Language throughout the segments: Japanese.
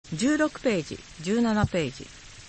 16ページ、17ページ。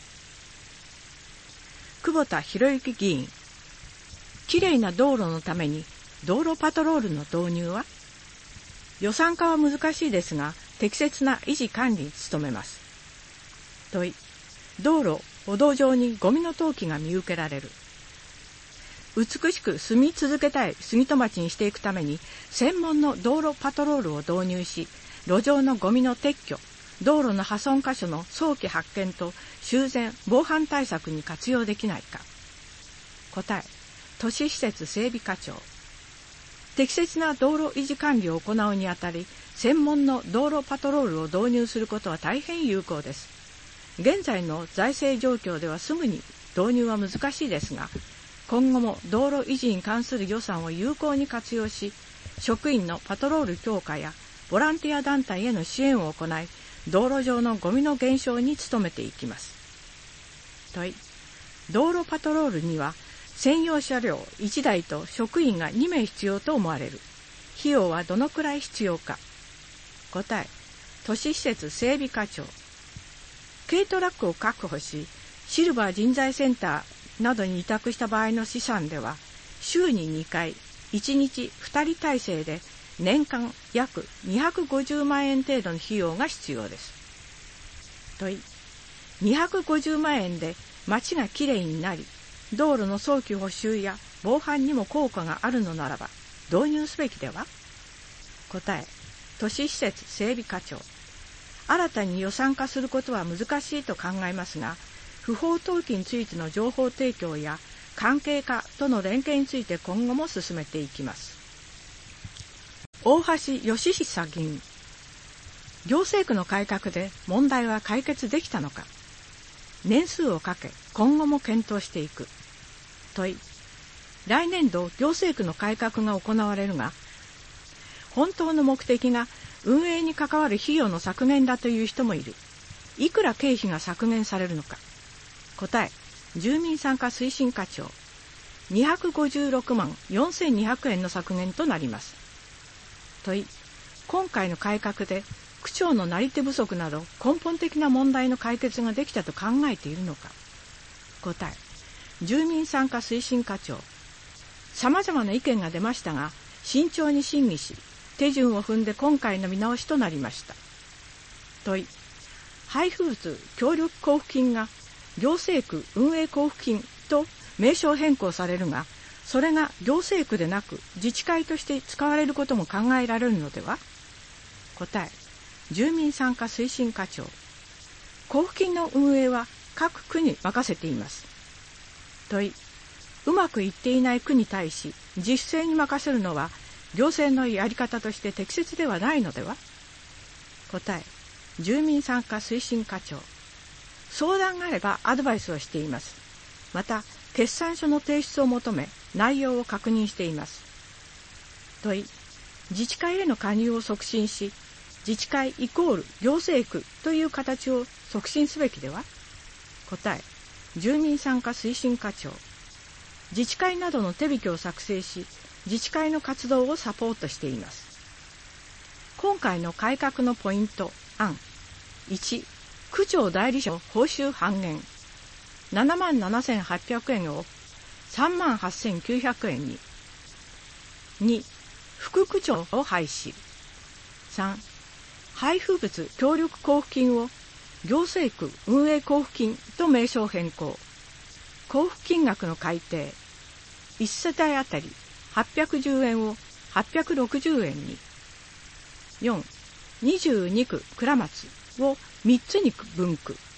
久保田博之議員。きれいな道路のために道路パトロールの導入は？予算化は難しいですが、適切な維持管理に努めます。問い。道路、歩道上にゴミの投棄が見受けられる。美しく住み続けたい杉戸町にしていくために、専門の道路パトロールを導入し、路上のゴミの撤去、道路の破損箇所の早期発見と修繕・防犯対策に活用できないか。答え。都市施設整備課長。適切な道路維持管理を行うにあたり、専門の道路パトロールを導入することは大変有効です。現在の財政状況ではすぐに導入は難しいですが、今後も道路維持に関する予算を有効に活用し、職員のパトロール強化やボランティア団体への支援を行い、道路上のゴミの減少に努めていきます。問い。道路パトロールには専用車両1台と職員が2名必要と思われる。費用はどのくらい必要か。答え。都市施設整備課長。軽トラックを確保し、シルバー人材センターなどに委託した場合の試算では、週に2回、1日2人体制で年間約250万円程度の費用が必要です。問い。250万円で街がきれいになり、道路の早期補修や防犯にも効果があるのならば、導入すべきでは？答え。都市施設整備課長。新たに予算化することは難しいと考えますが、不法投棄についての情報提供や関係課との連携について今後も進めていきます。大橋義久議員。行政区の改革で問題は解決できたのか。年数をかけ今後も検討していく。問い。来年度行政区の改革が行われるが、本当の目的が運営に関わる費用の削減だという人もいる。いくら経費が削減されるのか。答え。住民参加推進課長。256万4200円の削減となります。問い。今回の改革で区長のなり手不足など根本的な問題の解決ができたと考えているのか。答え。住民参加推進課長。様々な意見が出ましたが、慎重に審議し、手順を踏んで今回の見直しとなりました。問い。配布物協力交付金が行政区運営交付金と名称変更されるが、それが行政区でなく自治会として使われることも考えられるのでは？答え。住民参加推進課長。交付金の運営は各区に任せています。問い。うまくいっていない区に対し自主性に任せるのは行政のやり方として適切ではないのでは？答え。住民参加推進課長。相談があればアドバイスをしています。また、決算書の提出を求め、内容を確認しています。問い。自治会への加入を促進し、自治会イコール行政区という形を促進すべきでは？答え。住民参加推進課長。自治会などの手引を作成し、自治会の活動をサポートしています。今回の改革のポイント、案。1、区長代理者報酬半減。77,800円を38,900円に。2、副区長を廃止。3、配布物協力交付金を行政区運営交付金と名称変更。交付金額の改定。1世帯あたり810円を860円に。4、22区倉松を3つに分区。